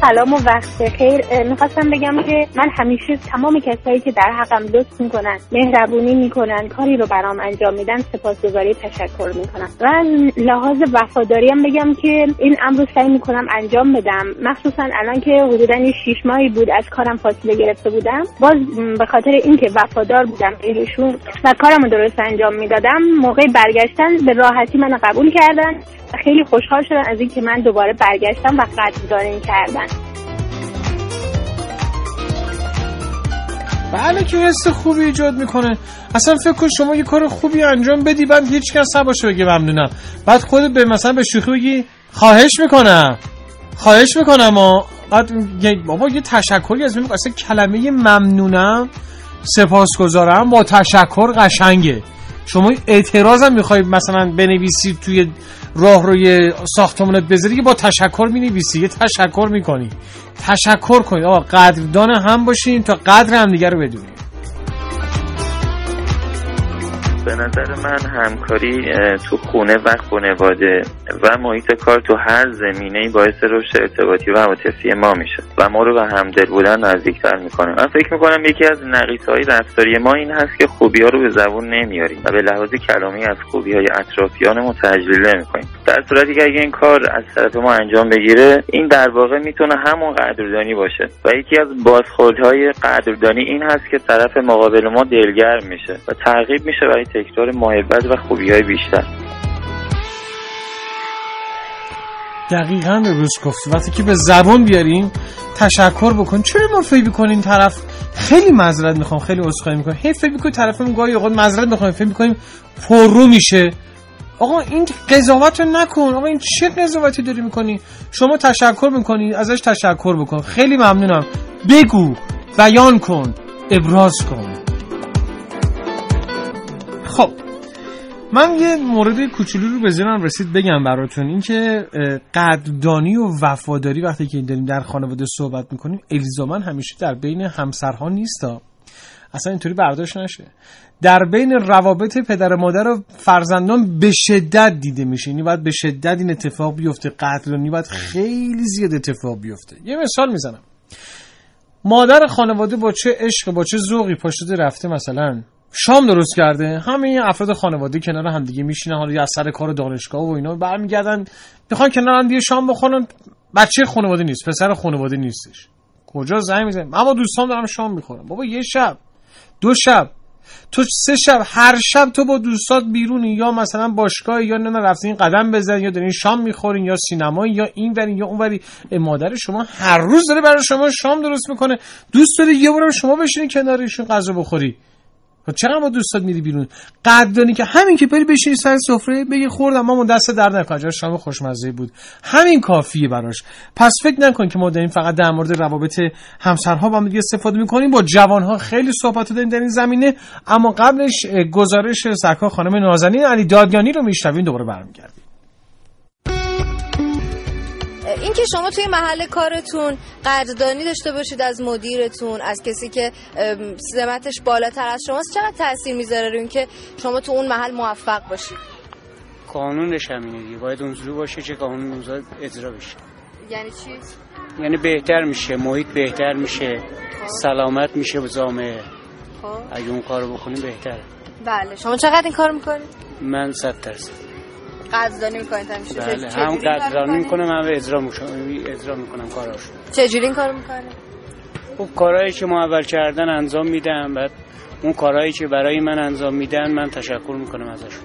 سلام و وقت بخیر. میخواستم بگم که من همیشه تمام کسایی که در حقم لطف میکنن، مهربونی میکنن، کاری رو برام انجام میدن سپاسگزاری تشکر میکنم و لحاظ وفاداریم بگم که این امر رو سعی میکنم انجام بدم، مخصوصا الان که حدوداً 6 ماهی بود از کارم فاصله گرفته بودم. باز به خاطر اینکه وفادار بودم بهشون و کارم رو درست انجام میدادم، موقع برگشتن به راحتی منو قبول کردن. خیلی خوشحال شدن از اینکه من دوباره برگشتم و قدردانی کردن. بله که حس خوبی ایجاد میکنه. اصلا فکر کن شما یه کار خوبی انجام بدی، بعد هیچ کس نباشه بگه ممنونم، بعد خودت به مثلا به شوخی بگی خواهش میکنم و بعد بابا یه تشکری از من. اصلا کلمه ممنونم، سپاسگزارم با تشکر قشنگه. شما اعتراض هم میخوای مثلا بنویسی توی راهروی ساختمانت بذاری که با تشکر مینویسی، یه تشکر میکنی. تشکر کنید آقا، قدردان هم باشین تا قدر هم دیگه رو بدونید. به نظر من همکاری تو خونه و خانواده و محیط کار تو هر زمینه‌ای باعث رشد ارتباطی و عاطفی ما میشه و ما رو به همدل بودن نزدیکتر میکنه. من فکر میکنم یکی از نقیص‌های رفتاری ما این هست که خوبی‌ها رو به زبون نمیاریم و به لحاظ کلامی از خوبی‌های اطرافیانمون تجلیل نمی‌کنیم. در صورتی که اگه این کار از طرف ما انجام بگیره، این در واقع میتونه همون قدردانی باشه و یکی از بازخوردهای قدردانی این هست که طرف مقابل ما دلگرم میشه و ترغیب میشه برای تکرار محبت و خوبی‌های بیشتر. دقیقاً درست گفتی. وقتی که به زبان بیاریم تشکر بکن. چرا ما فکر می‌کنیم طرف خیلی معذرت می‌خوام، خیلی عذرخواهی می‌کنم، هی فکر می‌کنیم طرفمون گاهی اوقات معذرت می‌خوام، فکر می‌کنیم پررو میشه. آقا این قضاوت رو نکن. آقا این چه قضاوتی داری می‌کنی؟ شما تشکر می‌کنی، ازش تشکر بکن. خیلی ممنونم. بگو، بیان کن، ابراز کن. خب من یه مورد کوچولو رو به ذهنم رسید بگم براتون، این که قدردانی و وفاداری وقتی که داریم در خانواده صحبت میکنیم الزاما همیشه در بین همسرها نیست ها. اصلا اینطوری برداشت نشه. در بین روابط پدر و مادر و فرزندان به شدت دیده میشه. یعنی باید به شدت این اتفاق بیفته. قدردانی باید خیلی زیاد اتفاق بیفته. یه مثال میزنم. مادر خانواده با چه عشق، با چه ذوقی پاشده رفته مثلا شام درست کرده، همه افراد خانواده کنار هم دیگه میشینن، حالا یا از سر کار دانشگاه و اینا برمیگردن میخوان کنار هم دیگه شام بخورن. بچه خانواده نیست، پسر خانواده نیستش. کجا زنگ میزنه اما دوستام دارم شام میخورم. بابا یه شب، 2 شب، تو 3 شب، هر شب تو با دوستات بیرونی، یا مثلا باشگاه، یا نه رفتین قدم بزنین، یا دارین شام میخورین، یا سینما، یا این ورین یا اون وری. مادر شما هر روز داره برای شما شام درست میکنه، دوست داره یه بارم شما بشینین کنارشون غذا بخوری. چقدر با دوستات میری بیرون؟ قدردانی که همین که بری بشینی سر سفره بگی خوردم مامان دست درد نکنه، شام خوشمزه بود، همین کافیه براش. پس فکر نکن که ما داریم فقط در مورد روابط همسرها با هم دیگه استفاده میکنیم. با جوانها خیلی صحبت داریم در این زمینه، اما قبلش گزارش سرکار خانم نازنین علی دادیانی رو میشنویم، دوباره برمیگردیم. این که شما توی محل کارتون قدردانی داشته باشید از مدیرتون، از کسی که سمتش بالاتر از شماست، چقدر تأثیر میذاره روی این که شما تو اون محل موفق باشید؟ قانونش همینه دیگه، باید اونجوری باشه که قانون اونجا اجرا بشه. یعنی چی؟ یعنی بهتر میشه، محیط بهتر میشه، سلامت میشه به جامعه. اگه اون کارو بکنیم بهتره. بله. شما چقدر این کارو میکنید؟ من 100%. قدردانی میکنید همیشه؟ بله، هم قدردانی میکنم هم اجرا میکنم کاراشو. چجوری این کارو میکنید؟ خب کارهایی که ما اول کردن انجام میدم، بعد اون کارهایی که برای من انجام میدن من تشکر میکنم ازشون.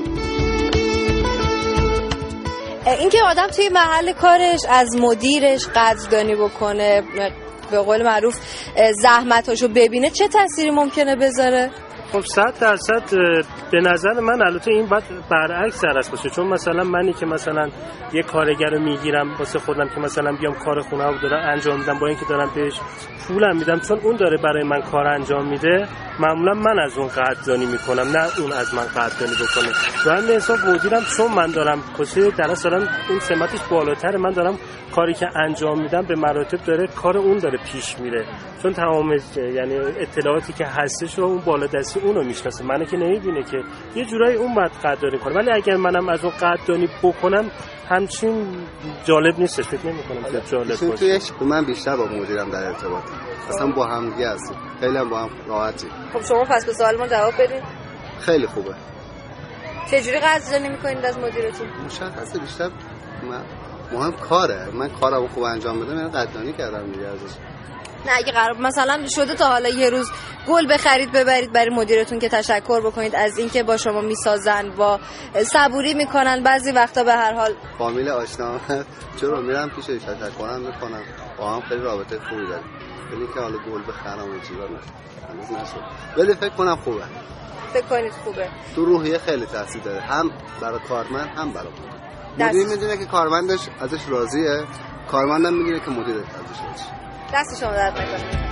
این که آدم توی محل کارش از مدیرش قدردانی بکنه، به قول معروف زحمتاشو ببینه، چه تأثیری ممکنه بذاره؟ خب 100% به نظر من البته این باید برعکس درست باشه، چون مثلا منی که مثلا یه کارگر رو میگیرم واسه خودم که مثلا بیام کار خونه رو دارم انجام میدم، با اینکه دارم بهش پولم میدم، چون اون داره برای من کار انجام میده، معمولا من از اون قدردانی میکنم، نه اون از من قدردانی بکنه. و همین حساب مدیرم چون من دارم کسی درست دارم اون سمتش بالاتره، من دارم کاری که انجام میدم به مراتب داره کار اون داره پیش میره، چون تمام یعنی اطلاعاتی که هستش رو اون بالا دستی کسی اونو میشناسه، منو که نمیبینه که. یه جورایی اون باید قدردانی کنه، ولی اگر منم از اون قدردانی بکنم همچین جالب نیستش. فکر نمی‌کنم که جالب باشه. من بیشتر با مدیرم در ارتباطم، اصلا با هم دیگه هستیم، خیلی هم با هم راحتیم. خب شما پس به سوال ما جواب بدید. خیلی خوبه. چجوری قدردانی می‌کنید از مدیرتون؟ مشخصه بیشتر مهم کاره. من کارم خوب انجام بدم، یعنی قدردانی کردم دیگه ازش. نه اگه قرار مثلا شده تا حالا یه روز گل بخرید ببرید برای مدیرتون که تشکر بکنید از اینکه با شما میسازن و صبوری میکنن، بعضی وقتا به هر حال فامیل آشنا چرا میرم پیشش تشکرم میکنم، با هم خیلی رابطه خوبی داریم. ولی که حالا گل بخرم و چیزا نشد، ولی فکر کنم خوبه. فکر کنید خوبه. تو روحیه خیلی تاثیر داره، هم برای کارمند هم برای مدیر. میدونه که کارمندش ازش راضیه، کارمندم میگیره که مدیر ازش راضیه. دست شما درد نکنه.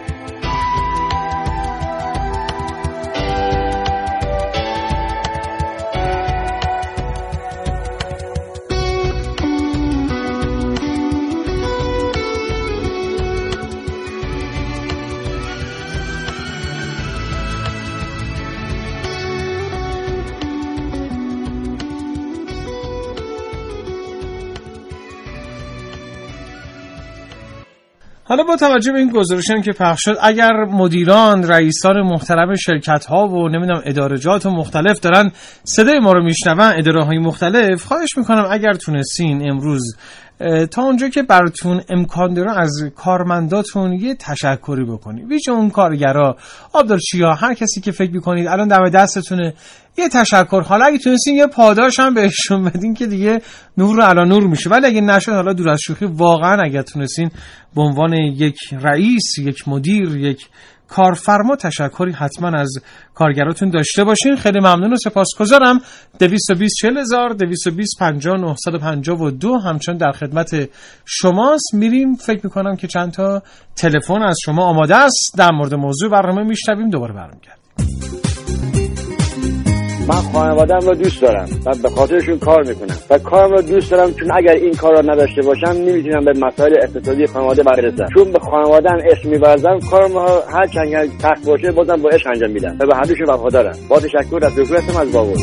حالا با توجه به این گزارشی که پخش شد، اگر مدیران، رئیسان محترم شرکت‌ها و نمیدونم ادارجات مختلف دارن صدای ما رو میشنون، اداره‌های مختلف، خواهش میکنم اگر تونستین امروز تا اونجا که براتون امکان داره از کارمنداتون یه تشکری بکنید. ویژه اون کارگرا، آبدارچی‌ها، هر کسی که فکر میکنید الان دم دستتونه یه تشکر. حالا اگه تونستین یه پاداش هم بهشون بدین که دیگه نور رو علی نور میشه، ولی اگه نشد، حالا دور از شوخی، واقعا اگر تونستین به عنوان یک رئیس، یک مدیر، یک کارفرما تشکری حتما از کارگراتون داشته باشین. خیلی ممنون و سپاسگزارم. 220 40000 220 50 952 همچنان در خدمت شماست. میریم، فکر میکنم که چند تا تلفن از شما آماده است، در مورد موضوع برنامه میشنویم، دوباره برمیگردیم. من خانواده‌ام رو دوست دارم و به خاطرشون کار میکنم و کارم رو دوست دارم، چون اگر این کار رو نداشته باشم نمیتونم به مسائل اقتصادی خانواده برسم. چون به خانواده‌ام عشق می‌ورزم، کارم هر چند سخت باشه بازم با عشق انجام میدم و به همه‌شون وفادارم. با تشکر از دکترم از باور.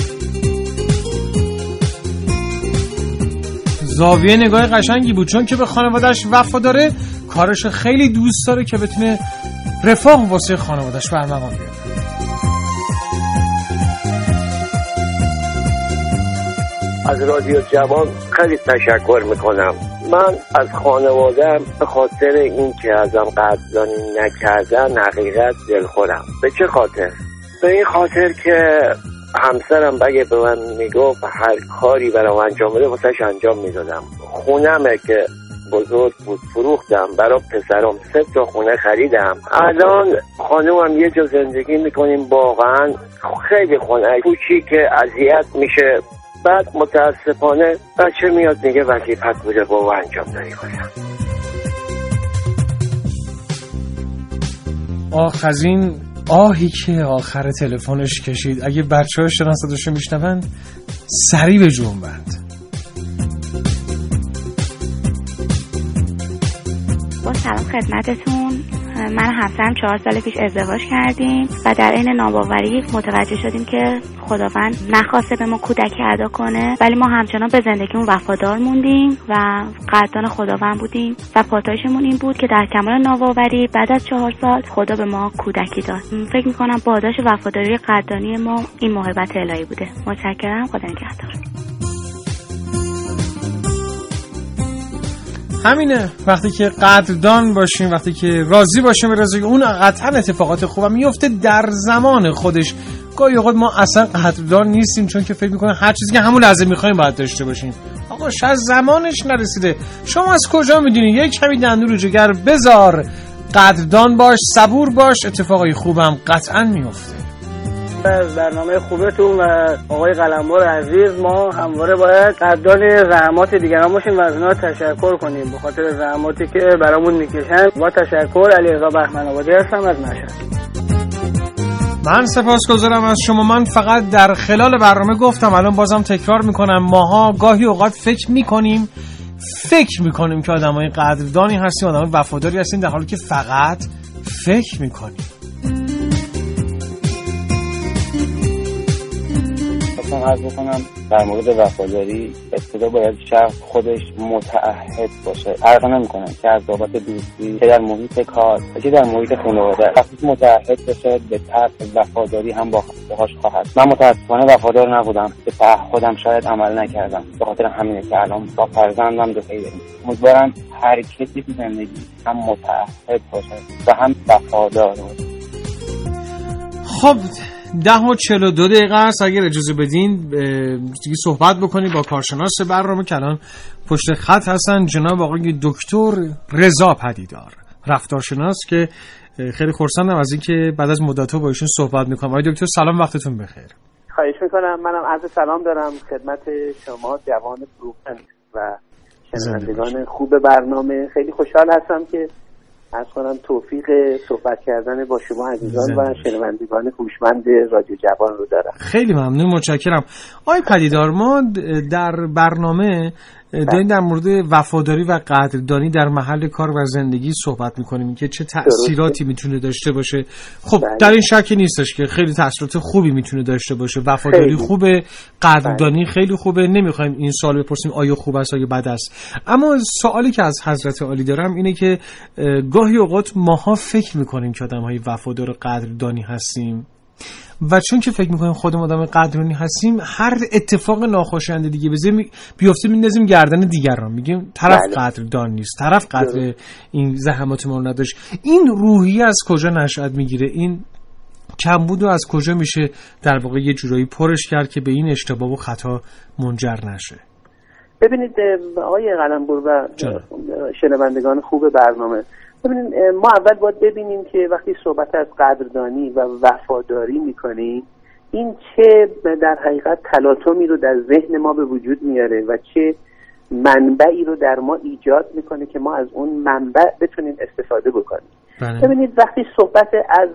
زاویه نگاه قشنگی بود، چون که به خانواده‌اش وفاداره، کارش خیلی دوست داره که بتونه رفاه واسه خانواده‌اش برمقام بیاره. از رادیو جوان خیلی تشکر میکنم. من از خانواده‌ام به خاطر این که ازم قدردانی نکردن حقیقت دلخورم. به چه خاطر؟ به این خاطر که همسرم بگه به من میگفت هر کاری برام انجام بده واسش انجام میدادم. خونمه که بزرگ بود فروختم، برای پسرم 3 تا خونه خریدم. الان خانومم یه جا زندگی میکنیم، واقعا خیلی خونه کوچیک اذیت میشه. بعد متاسفانه بچه میاد میگه وظیفت بوده بابا انجام داری کنم. از این آهی که آخر تلفنش کشید، اگه بچه‌ها شناسداشو میشنون سریع به جنبند. با سلام خدمتتون. من همسرم 4 سال پیش ازدواج کردیم و در عین ناباوری متوجه شدیم که خداوند نخواسته به ما کودکی عطا کنه، ولی ما همچنان به زندگیمون وفادار موندیم و قدردان خداوند بودیم و پاداشمون این بود که در کمال ناباوری بعد از 4 سال خدا به ما کودکی داد. فکر می‌کنم پاداش وفاداری قدردانی ما این محبت الهی بوده. متشکرم. خدا نگهدار. همینه، وقتی که قدردان باشیم، وقتی که راضی باشیم به رضای اون، قطعا اتفاقات خوبم میفته در زمان خودش. گاهی اوقات ما اصلا قدردان نیستیم، چون که فکر میکنیم هر چیزی که همون لحظه میخوایم باید داشته باشیم. آقا شاید زمانش نرسیده. شما از کجا میدونی؟ یک کمی دندون رو جگر بذار، قدردان باش، صبور باش، اتفاقای خوبم قطعا میفته. از برنامه خوبتون و آقای قلمبر عزیز، ما همواره باید قدردان زحمات دیگران باشیم و از اونا تشکر کنیم به خاطر زحماتی که برامون میکشن. با تشکر. علیرضا بهمن آبادی هستم از مشهد. من سپاسگزارم از شما. من فقط در خلال برنامه گفتم، الان بازم تکرار میکنم، ماها گاهی اوقات فکر میکنیم که آدمای قدردانی هستیم، آدمای وفاداری هستیم، در حالی که فقط فکر میکنیم. عرض بکنم در مورد وفاداری، ابتدا باید شخص خودش متعهد باشه. فرق نمی‌کنه که از بابت دوستی، که در محیط کار، که در محیط خانواده. وقتی متعهد باشه به طرف وفاداری هم باهاش خواهد. من متأسفانه وفادار نبودم، به تعهدم شاید عمل نکردم. به خاطر همینه که الان با فرزندم دو پیدا. امیدوارم هر کسی تو زندگی هم متعهد باشه و هم وفادار باشه. خب 10:42 است. اگر اجازه بدین دیگه صحبت بکنیم با کارشناس برنامه که الان پشت خط هستن، جناب آقای دکتر رضا پدیدار، رفتارشناس، که خیلی خرسندم از اینکه بعد از مدت‌ها با ایشون صحبت می‌کنم. آقای دکتر سلام، وقتتون بخیر. خواهش می‌کنم. منم عرض سلام دارم خدمت شما جوان فروختن و شنوندگان خوب برنامه. خیلی خوشحال هستم که از کنم توفیق صحبت کردن با شما عزیزان و شنوندگان هوشمند رادیو جوان رو دارم. خیلی ممنون، متشکرم. آقای پدیدار، ما در برنامه داریم در مورد وفاداری و قدردانی در محل کار و زندگی صحبت میکنیم که چه تأثیراتی میتونه داشته باشه. خب در این شکی نیستش که خیلی تأثیرات خوبی میتونه داشته باشه. وفاداری خوبه، قدردانی خیلی خوبه. نمیخوایم این سوال بپرسیم آیا خوب است آیا بد است، اما سوالی که از حضرت عالی دارم اینه که گاهی اوقات ماها فکر میکنیم که آدم‌های وفادار و قدردانی هستیم و چون که فکر میکنیم خودمون آدم قدردانی هستیم، هر اتفاق ناخوشایند دیگه بیفته میندازیم گردن دیگران، میگیم طرف قدردان نیست، طرف قدر این زحمات ما رو نداشت. این روحیه از کجا نشأت میگیره؟ این کمبود رو از کجا میشه در واقع یه جورایی پرش کرد که به این اشتباه و خطا منجر نشه؟ ببینید آقای قلمبر و شنوندگان خوب برنامه، ببینید ما اول باید ببینیم که وقتی صحبت از قدردانی و وفاداری میکنیم، این چه در حقیقت تلاطمی رو در ذهن ما به وجود میاره و چه منبعی رو در ما ایجاد میکنه که ما از اون منبع بتونیم استفاده بکنیم. ببینید وقتی صحبت از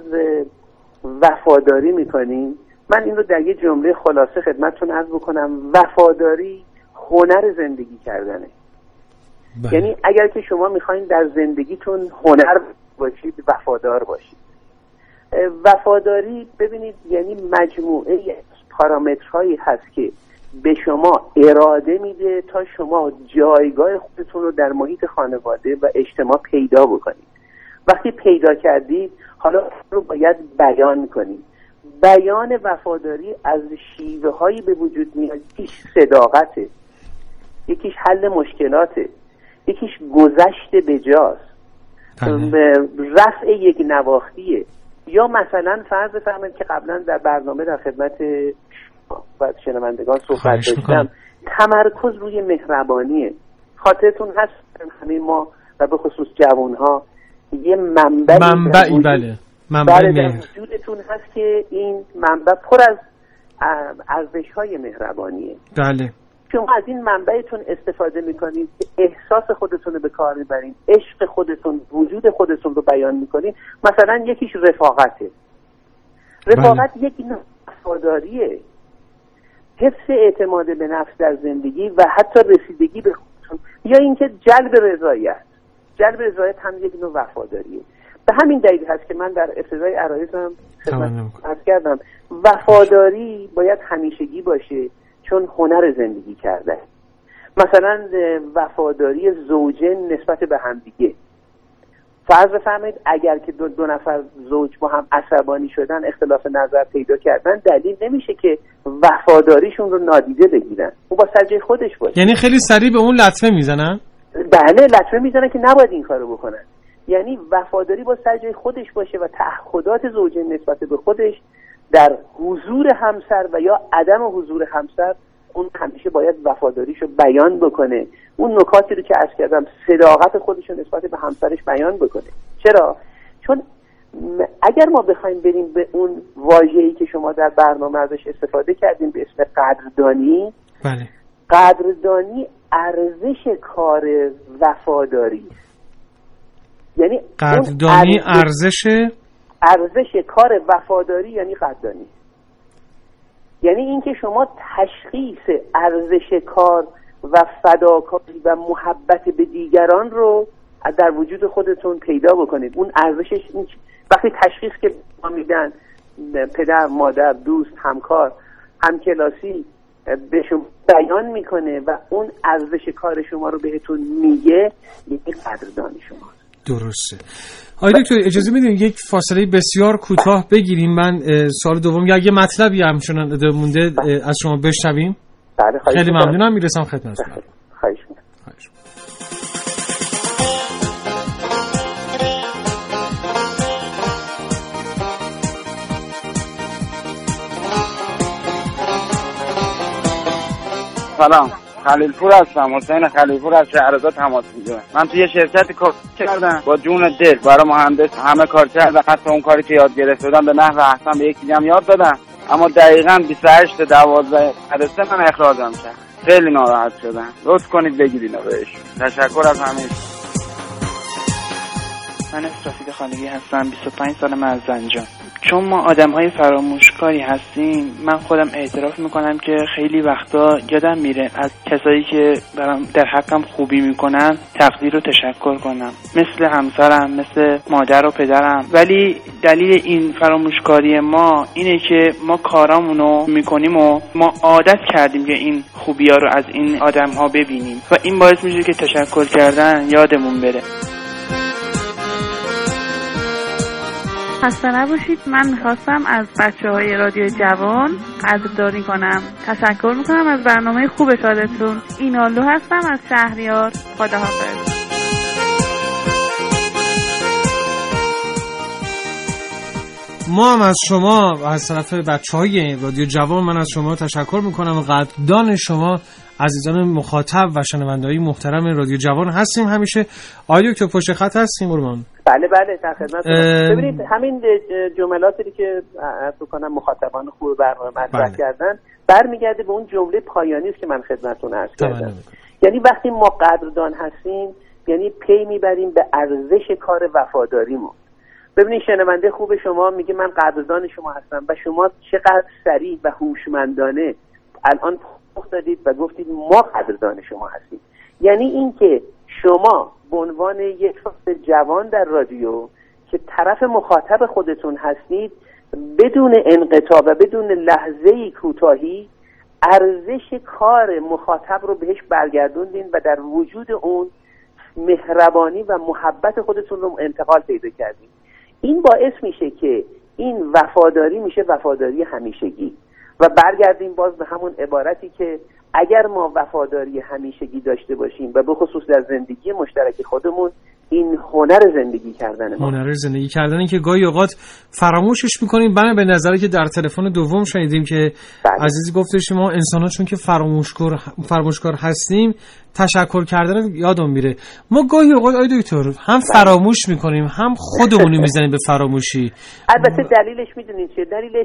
وفاداری میکنیم، من این رو در یه جمله خلاصه خدمتتون عرض بکنم: وفاداری هنر زندگی کردنه. یعنی اگر که شما میخواین در زندگیتون هنر باشید، وفادار باشید. وفاداری ببینید یعنی مجموعه پارامترهایی هست که به شما اراده میده تا شما جایگاه خودتون رو در محیط خانواده و اجتماع پیدا بکنید. وقتی پیدا کردید، حالا رو باید بیان کنید. بیان وفاداری از شیوه هایی به وجود میاد. یکیش صداقته، یکیش حل مشکلاته، یکیش گذشت بجاست، رفع یک نواختیه، یا مثلا فرض فرمایید که قبلا در برنامه در خدمت و شنوندگان صحبت داشتم، تمرکز روی مهربانیه. خاطرتون هست همه ما و به خصوص جوانها یه منبعی بله در وجودتون هست که این منبع پر از ارزش‌های مهربانیه. بله. شما از این منبعتون استفاده میکنید که احساس خودتون رو به کار میبرید، عشق خودتون، وجود خودتون رو بیان میکنید. مثلا یکیش رفاقته. رفاقت یک نوع وفاداریه، حفظ اعتماد به نفس در زندگی و حتی رسیدگی به خودتون، یا اینکه جلب رضایت. جلب رضایت هم یک نوع وفاداریه. به همین دلیل هست که من در ابتدای عرایزم عرض کردم وفاداری باید همیشگی باشه، چون هنر زندگی کرده. مثلا وفاداری زوجین نسبت به همدیگه. فرض بفرمایید اگر که دو نفر زوج با هم عصبانی شدن، اختلاف نظر پیدا کردن، دلیل نمیشه که وفاداریشون رو نادیده بگیرن. اون با سر جای خودش باشه. یعنی خیلی سریع به اون لطمه میزنن؟ بله، لطمه میزنن که نباید این کارو بکنن. یعنی وفاداری با سر جای خودش باشه و تعهدات زوجین نسبت به خودش در حضور همسر و یا عدم حضور همسر، اون همیشه باید وفاداریشو بیان بکنه. اون نکاتی رو که عرض کردم، صداقت خودشو نسبت به همسرش بیان بکنه. چرا؟ چون اگر ما بخوایم بریم به اون واژه‌ای که شما در برنامه ازش استفاده کردیم به اسم قدردانی، بله، قدردانی ارزش کار وفاداری، یعنی قدردانی ارزش کار وفاداری یعنی قدردانی. یعنی اینکه شما تشخیص ارزش کار و فداکاری و محبت به دیگران رو در وجود خودتون پیدا بکنید. اون ارزشش وقتی تشخیص که ما میدن، پدر، مادر، دوست، همکار، همکلاسی، به شما بیان میکنه و اون ارزش کار شما رو بهتون میگه، یکی قدردان شما. درسته. آقای دکتر اجازه میدین یک فاصله بسیار کوتاه بگیریم، من سوال دوم یا یه مطلبی همچنان مونده از شما بشنویم؟ بله خیلی ممنونم، میرسم خدمتتون. خواهش می‌کنم. سلام، خلیلپور هستم، حسین خلیلپور از شهرزاد تماس میگیرم. من توی یه شرکتی کار کردم، با جون دل برای مهندس همه کار کردم، حتی اون کاری که یاد گرفته بودم به نحو احسن به یکی دیگه یاد دادم، اما دقیقاً 28/12 مدرسه من اخراجم کرد. خیلی ناراحت شدم. لطف کنید بگید اینو بهش. تشکر از همه. من رفیق خانگی هستم، 25 سالم از زنجان. چون ما آدم‌های فراموشکاری هستیم، من خودم اعتراف میکنم که خیلی وقتا یادم میره از کسایی که برام در حقم خوبی میکنن تقدیر و تشکر کنم، مثل همسرم، مثل مادر و پدرم. ولی دلیل این فراموشکاری ما اینه که ما کارامونو میکنیم و ما عادت کردیم که این خوبی‌ها رو از این آدم‌ها ببینیم و این باعث میشه که تشکر کردن یادمون بره. خسته نباشید. من میخواستم از بچه‌های رادیو جوان قدردانی کنم. تشکر میکنم از برنامه خوب شادتون. اینالو هستم از شهریار. خداحافظ. ما هم از شما و از طرف بچه‌های رادیو جوان من از شما تشکر میکنم. قدردان شما عزیزان مخاطب و شنونده‌های محترم رادیو جوان هستیم. همیشه آقای دکتر پشت خط هستیم قربان. بله در خدمت. ببینید همین جملاتی که عرض کنم مخاطبان خوب برنامه مطرح کردن برمیگرده به اون جمله پایانی است که من خدمتتون عرض کردم. یعنی وقتی ما قدردان هستیم یعنی پی میبریم به ارزش کار وفاداریمون. ببینید شنونده خوب شما میگه من قدردان شما هستم و شما چقدر سریع و هوشمندانه الان پاسخ دادید و گفتید ما قدردان شما هستیم. یعنی این که شما به عنوان یک فرد جوان در رادیو که طرف مخاطب خودتون هستید بدون انقطاع و بدون لحظه‌ای کوتاهی ارزش کار مخاطب رو بهش برگردوندین و در وجود اون مهربانی و محبت خودتون رو انتقال پیدا کردین. این باعث میشه که این وفاداری میشه وفاداری همیشگی و برگردیم باز به همون عبارتی که اگر ما وفاداری همیشگی داشته باشیم و به خصوص در زندگی مشترک خودمون این هنر زندگی کردن ما، هنر زندگی کردن که گاهی اوقات فراموشش میکنیم. بنا به نظری که در تلفن دوم شنیدیم که عزیزی گفتش ما انسان‌ها چون که فراموشکار هستیم تشکر کردن یادم میره. ما گاهی اوقات آقای دکتر هم فراموش میکنیم هم خودمون میزنیم به فراموشی. البته دلیلش میدونید چیه؟ دلیلش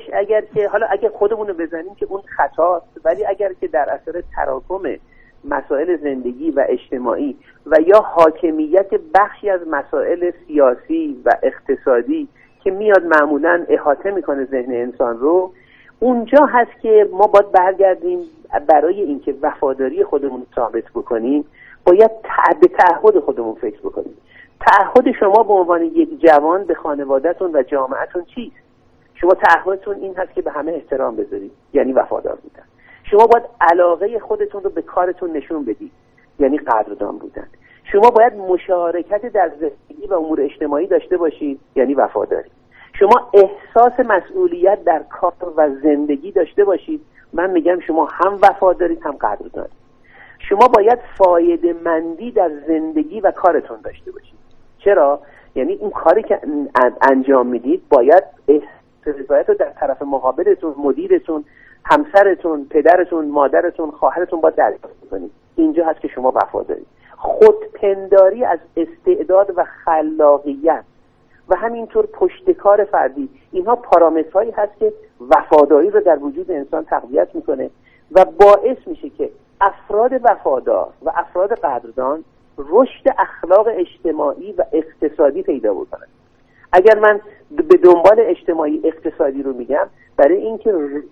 اگر خودمون رو بزنیم که اون خطاست، ولی اگر که در اثر تراکم مسائل زندگی و اجتماعی و یا حاکمیت بخشی از مسائل سیاسی و اقتصادی که میاد معمولاً احاطه میکنه ذهن انسان رو، اونجا هست که ما باید برگردیم برای اینکه وفاداری خودمون ثابت بکنیم باید به تعهد خودمون فکر بکنیم. تعهد شما به عنوان یک جوان به خانواده‌تون و جامعه‌تون چیست؟ شما تعهدتون این هست که به همه احترام بذارید، یعنی وفادار بودن. شما باید علاقه خودتون رو به کارتون نشون بدید، یعنی قدردان بودن. شما باید مشارکت در زندگی و امور اجتماعی داشته باشید، یعنی وفاداری. شما احساس مسئولیت در کار و زندگی داشته باشید، من میگم شما هم وفادارید هم قدردانید. شما باید فایده مندی در زندگی و کارتون داشته باشید. چرا؟ یعنی این کاری که انجام میدید باید رضایت رو در طرف مقابلتون، مدیرتون، همسرتون، پدرتون، مادرتون، خواهرتون باید دریافت کنید. اینجا هست که شما وفادارید. خودپنداری از استعداد و خلاقیت و همینطور پشتکار فردی، اینها پارامترهایی هست که وفاداری رو در وجود انسان تقویت میکنه و باعث میشه که افراد وفادار و افراد قدردان رشد اخلاق اجتماعی و اقتصادی پیدا بکنن. اگر من به دنبال اجتماعی اقتصادی رو میگم، برای اینکه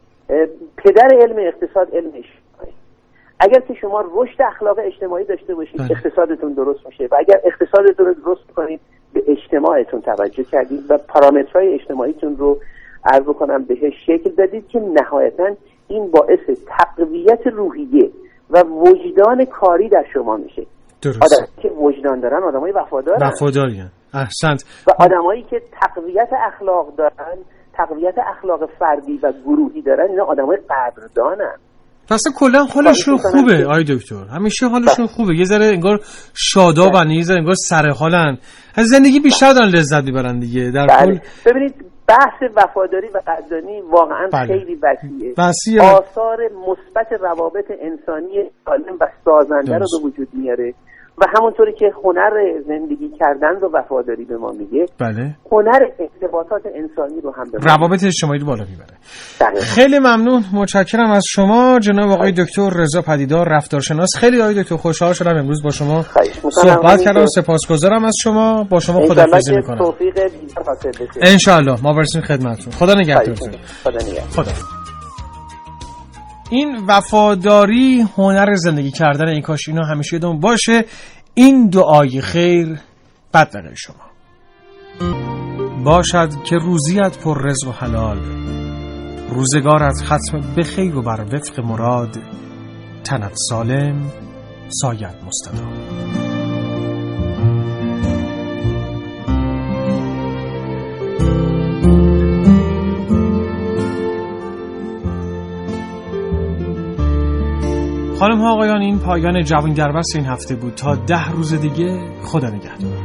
پدر علم اقتصاد علم اجتماعی. اگر که شما رشد اخلاق اجتماعی داشته باشید اقتصادتون درست میشه و اگر اقتصادتون رو درست کنید به اجتماعتون توجه کردید و پارامترهای اجتماعیتون رو عرض کنم بهش شکل دادید که نهایتاً این باعث تقویت روحیه و وجدان کاری در شما میشه. آدمایی که وجدان دارن آدمای وفادارن. احسنت. و آدمایی که تقویت اخلاق دارن، تقویت اخلاق فردی و گروهی دارن، اینا آدمای قدردانن. پس کلا حالشون خوبه آی دکتر، همیشه حالشون خوبه، یه ذره انگار شادابن، یه ذره انگار سر حالن، از زندگی بیشتر دارن لذت میبرن دیگه. در کل ببینید بحث وفاداری و قدردانی واقعا خیلی وسیعه. آثار مثبت روابط انسانی سالم و سازنده رو به وجود میاره و همونطوری که هنر زندگی کردن و وفاداری به ما میگه، بله، هنر ارتباطات انسانی رو هم به روابط اجتماعی رو بالا میبره. خیلی ممنون، متشکرم از شما جناب آقای دکتر رضا پدیدار، رفتارشناس. خیلی آقای دکتر خوشحال شدم امروز با شما صحبت کردم. سپاسگزارم از شما. با شما خداحافظی میکنم. ان شاء الله ما برسیم خدمتتون. خدا نگهدارتون. خدا. این وفاداری هنر زندگی کردن، این کاش اینا همیشه یادمون باشه. این دعای خیر بدرقه شما باشد که روزیت پر رزق و حلال، روزگارت ختم به خیر و بر وفق مراد، تنت سالم سایت مستدام. خانم ها آقایان، این پایان جوان در بس این هفته بود. تا 10 روز دیگه خدا نگهدار.